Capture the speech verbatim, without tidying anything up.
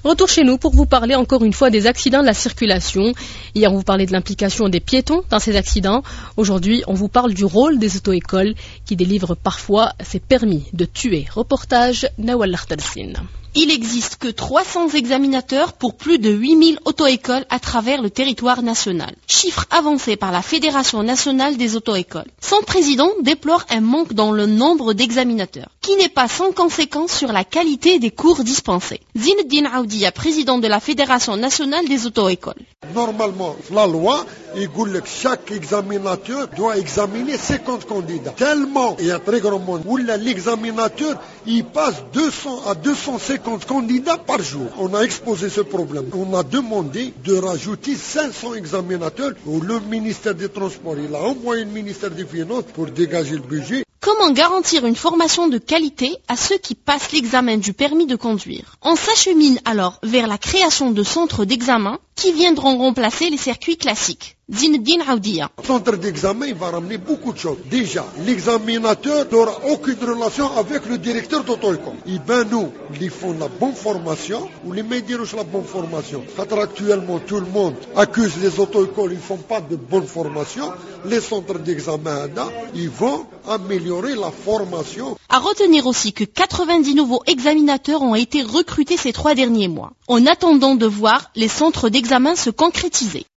Retour chez nous pour vous parler encore une fois des accidents de la circulation. Hier, on vous parlait de l'implication des piétons dans ces accidents. Aujourd'hui, on vous parle du rôle des auto-écoles qui délivrent parfois ces permis de tuer. Reportage Nawal Lakhtarsine. Il n'existe que trois cents examinateurs pour plus de huit mille auto-écoles à travers le territoire national. Chiffre avancé par la Fédération nationale des auto-écoles. Son président déplore un manque dans le nombre d'examinateurs, qui n'est pas sans conséquence sur la qualité des cours dispensés. Zinedine Aoudia, président de la Fédération nationale des auto-écoles. Normalement, la loi, il dit que chaque examinateur doit examiner cinquante candidats. Tellement il y a très grand monde où l'examinateur, il passe deux cents à deux cent cinquante candidats par jour. On a exposé ce problème. On a demandé de rajouter cinq cents examinateurs. Le ministère des Transports, il a envoyé le ministère des Finances pour dégager le budget. Comment garantir une formation de qualité à ceux qui passent l'examen du permis de conduire? On s'achemine alors vers la création de centres d'examen qui viendront remplacer les circuits classiques. Zinedine Aoudia. Le centre d'examen, il va ramener beaucoup de choses. Déjà, l'examinateur n'aura aucune relation avec le directeur d'auto-école. Et bien nous, ils font la bonne formation, ou les médias ont la bonne formation. Quand actuellement tout le monde accuse les auto-écoles, ils ne font pas de bonne formation. Les centres d'examen, ils vont améliorer la formation. À retenir aussi que quatre-vingt-dix nouveaux examinateurs ont été recrutés ces trois derniers mois, en attendant de voir les centres d'examen se concrétiser.